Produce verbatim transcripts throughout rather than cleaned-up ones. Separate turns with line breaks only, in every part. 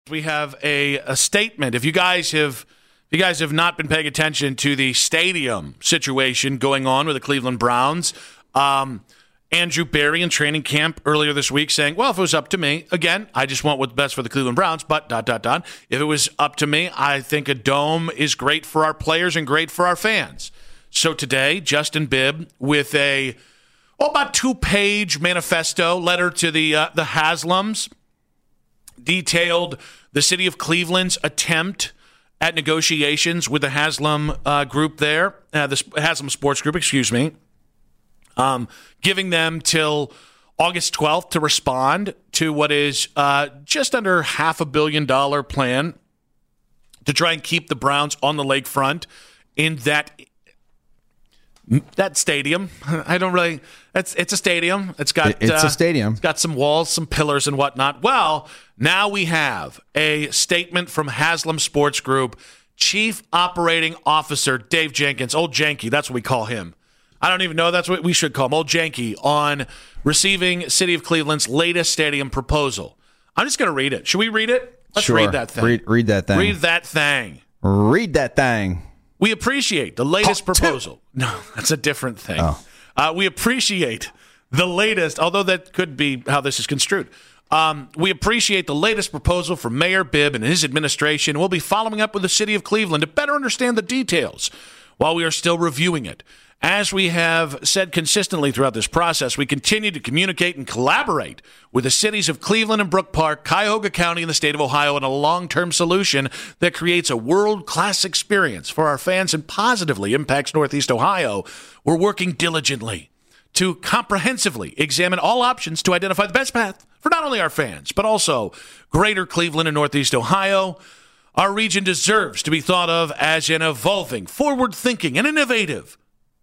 We have a, a statement. If you guys have if you guys have not been paying attention to the stadium situation going on with the Cleveland Browns, um, Andrew Berry in training camp earlier this week saying, well, if it was up to me, again, I just want what's best for the Cleveland Browns, but dot, dot, dot. If it was up to me, I think a dome is great for our players and great for our fans. So today, Justin Bibb with a, oh, about two-page manifesto letter to the uh, the Haslams, detailed the city of Cleveland's attempt at negotiations with the Haslam uh, group there, uh, the Haslam Sports Group, excuse me, um, giving them till August twelfth to respond to what is uh, just under half a billion dollar plan to try and keep the Browns on the lakefront in that that stadium. I don't really. It's it's a stadium. It's got
it's
uh,
a stadium.
It's got some walls, some pillars, and whatnot. Well, now we have a statement from Haslam Sports Group Chief Operating Officer Dave Jenkins, Old Janky. That's what we call him. I don't even know. That's what we should call him, Old Janky, on receiving City of Cleveland's latest stadium proposal. I'm just going to read it. Should we read it? Let's
sure.
read that thing.
Read, read that thing.
Read that thing.
Read that thing.
We appreciate the latest
Part
proposal. Two. No, that's a different thing.
Oh.
Uh, we appreciate the latest, although that could be how this is construed. Um, we appreciate the latest proposal from Mayor Bibb and his administration. We'll be following up with the city of Cleveland to better understand the details while we are still reviewing it. As we have said consistently throughout this process, we continue to communicate and collaborate with the cities of Cleveland and Brook Park, Cuyahoga County, and the state of Ohio on a long-term solution that creates a world-class experience for our fans and positively impacts Northeast Ohio. We're working diligently to comprehensively examine all options to identify the best path for not only our fans, but also greater Cleveland and Northeast Ohio. Our region deserves to be thought of as an evolving, forward-thinking, and innovative.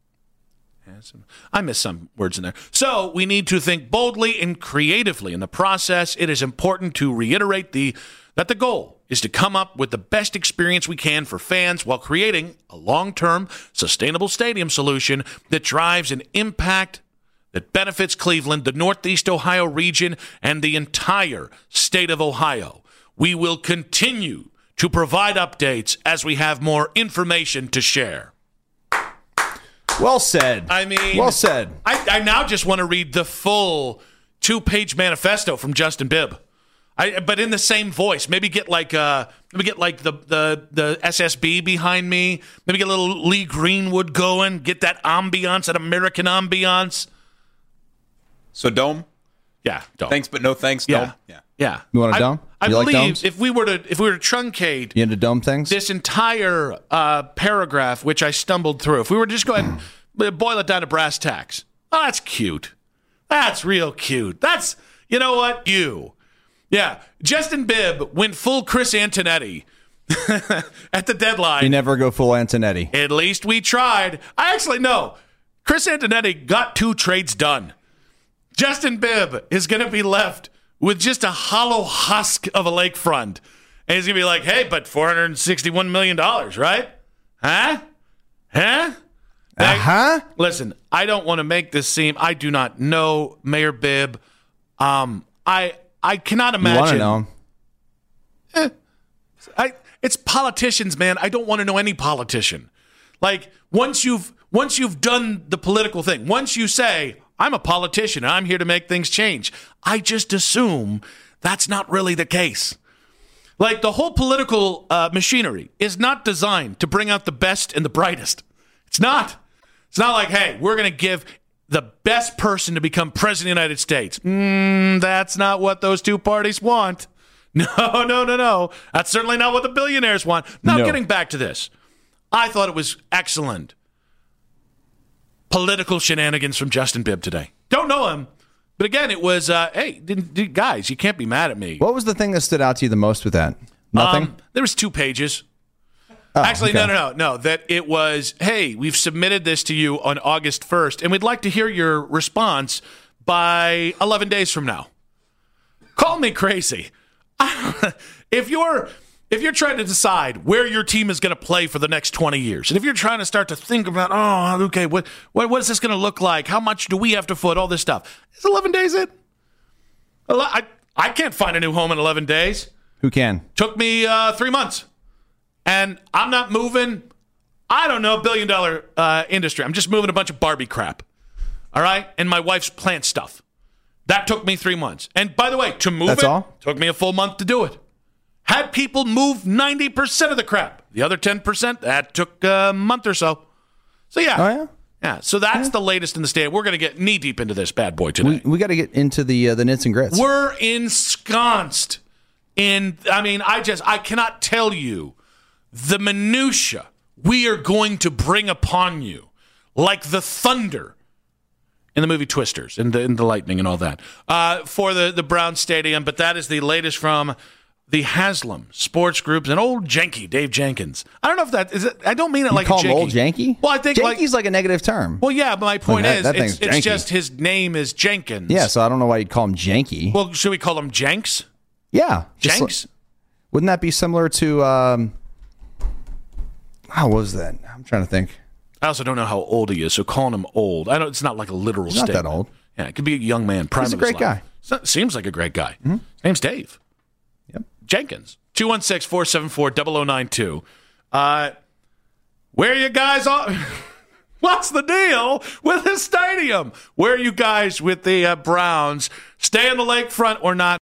I missed some words in there. So we need to think boldly and creatively in the process. It is important to reiterate the that the goal is to come up with the best experience we can for fans while creating a long-term, sustainable stadium solution that drives an impact that benefits Cleveland, the Northeast Ohio region, and the entire state of Ohio. We will continue to provide updates as we have more information to share.
Well said.
I mean,
well said.
I, I now just want to read the full two-page manifesto from Justin Bibb, I, but in the same voice. Maybe get like uh, maybe get like the, the the S S B behind me. Maybe get a little Lee Greenwood going. Get that ambiance, that American ambiance.
So dome.
Yeah, dome.
Thanks, but no thanks.
Yeah,
dome. Yeah.
Yeah.
You want a
I,
dome?
I
You like
believe
domes?
if we were to if we were to truncate
You into dome things?
this entire uh, paragraph, which I stumbled through, if we were to just go ahead and boil it down to brass tacks, oh, that's cute. That's real cute. That's, you know what? You. Yeah. Justin Bibb went full Chris Antonetti at the deadline.
You never go full Antonetti.
At least we tried. I actually know. Chris Antonetti got two trades done. Justin Bibb is going to be left with just a hollow husk of a lakefront. And he's going to be like, hey, but four hundred sixty-one million dollars, right? Huh? Huh?
Uh-huh.
Listen, I don't want to make this seem, I do not know Mayor Bibb. Um, I I cannot imagine.
You want to know?
Eh, I, it's politicians, man. I don't want to know any politician. Like, once you've once you've done the political thing, once you say, I'm a politician and I'm here to make things change, I just assume that's not really the case. Like, the whole political uh, machinery is not designed to bring out the best and the brightest. It's not. It's not like, hey, we're going to give the best person to become president of the United States. Mm, that's not what those two parties want. No, no, no, no. That's certainly not what the billionaires want. Now,
No.
getting back to this, I thought it was excellent political shenanigans from Justin Bibb today. Don't know him. But again, it was, uh, hey, didn't, did, guys, you can't be mad at me.
What was the thing that stood out to you the most with that? Nothing?
Um, there was two pages.
Oh,
Actually,
okay.
no, no, no, no. That it was, hey, we've submitted this to you on August first, and we'd like to hear your response by eleven days from now. Call me crazy. if you're if you're trying to decide where your team is going to play for the next twenty years, and if you're trying to start to think about, oh, okay, what what, what is this going to look like? How much do we have to foot? All this stuff. Is eleven days it? I, I can't find a new home in eleven days.
Who can?
Took me uh, three months. And I'm not moving, I don't know, billion dollar uh, industry. I'm just moving a bunch of Barbie crap. All right? And my wife's plant stuff. That took me three months. And by the way, to move
That's
it
all?
took me a full month to do it. Had people move ninety percent of the crap. The other ten percent, that took a month or so. So, yeah.
Oh, yeah?
Yeah, so that's yeah. the latest in the state. We're going to get knee deep into this bad boy today.
We, we got to get into the uh, the nits and grits.
We're ensconced in, I mean, I just, I cannot tell you the minutia we are going to bring upon you like the thunder in the movie Twisters and the, and the lightning and all that uh, for the, the Brown Stadium. But that is the latest from the Haslam Sports Group, an old janky, Dave Jenkins. I don't know if that is it. I don't mean it
you
like
call
a janky.
him old janky?
Well, I think
janky's
like,
like a negative term.
Well, yeah, but my point
that,
is,
that
it's,
thing's
it's
janky.
just his name is Jenkins.
Yeah, so I don't know why you'd call him janky.
Well, should we call him Jenks?
Yeah. just
Jenks?
Like, wouldn't that be similar to, um, how was that? I'm trying to think.
I also don't know how old he is, so calling him old, I don't. It's not like a literal
He's
statement.
not that old.
Yeah, it could be a young man. Prime
He's a
of his
great
life.
guy.
So- seems like a great guy. Mm-hmm. His name's Dave.
Yep.
Jenkins. two one six, four seven four, zero zero nine two. Uh, where you guys are? What's the deal with this stadium? Where are you guys with the uh, Browns? Stay on the lakefront or not?